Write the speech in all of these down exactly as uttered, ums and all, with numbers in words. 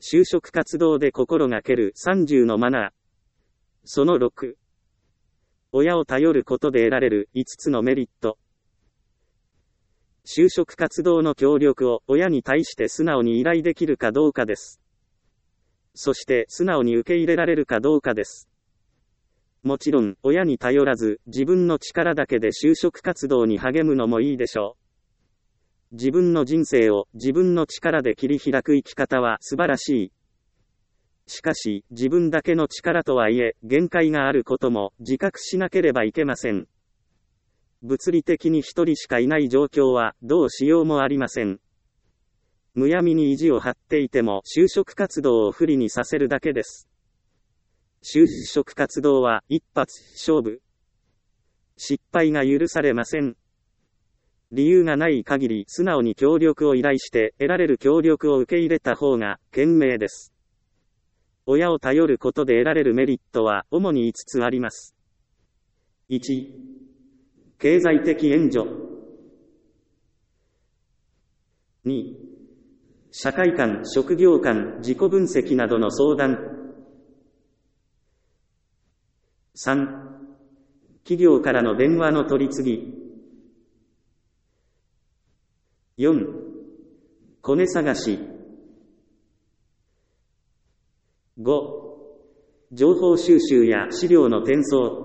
就職活動で心がけるさんじゅうのマナー。そのろく。親を頼ることで得られるいつつのメリット。就職活動の協力を親に対して素直に依頼できるかどうかです。そして素直に受け入れられるかどうかです。もちろん、親に頼らず、自分の力だけで就職活動に励むのもいいでしょう。自分の人生を自分の力で切り開く生き方は素晴らしい。しかし、自分だけの力とはいえ、限界があることも自覚しなければいけません。物理的に一人しかいない状況はどうしようもありません。むやみに意地を張っていても就職活動を不利にさせるだけです。就職活動は一発勝負。失敗が許されません。理由がない限り素直に協力を依頼して得られる協力を受け入れた方が賢明です。親を頼ることで得られるメリットは主にいつつあります。いち. 経済的援助。に. 社会観、職業観、自己分析などの相談。さん. 企業からの電話の取り次ぎ。よん. コネ探し。ご. 情報収集や資料の転送。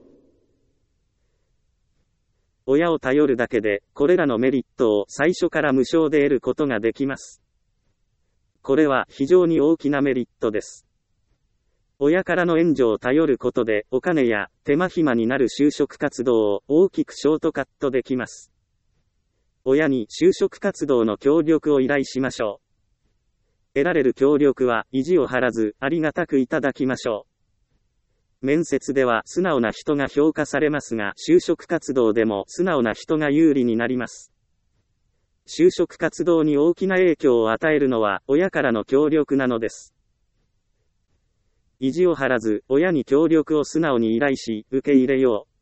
親を頼るだけで、これらのメリットを最初から無償で得ることができます。これは非常に大きなメリットです。親からの援助を頼ることで、お金や手間暇になる就職活動を大きくショートカットできます。親に就職活動の協力を依頼しましょう。得られる協力は意地を張らずありがたくいただきましょう。面接では素直な人が評価されますが、就職活動でも素直な人が有利になります。就職活動に大きな影響を与えるのは親からの協力なのです。意地を張らず親に協力を素直に依頼し、受け入れよう。